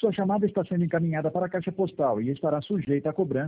Sua chamada está sendo encaminhada para a caixa postal e estará sujeita a cobrança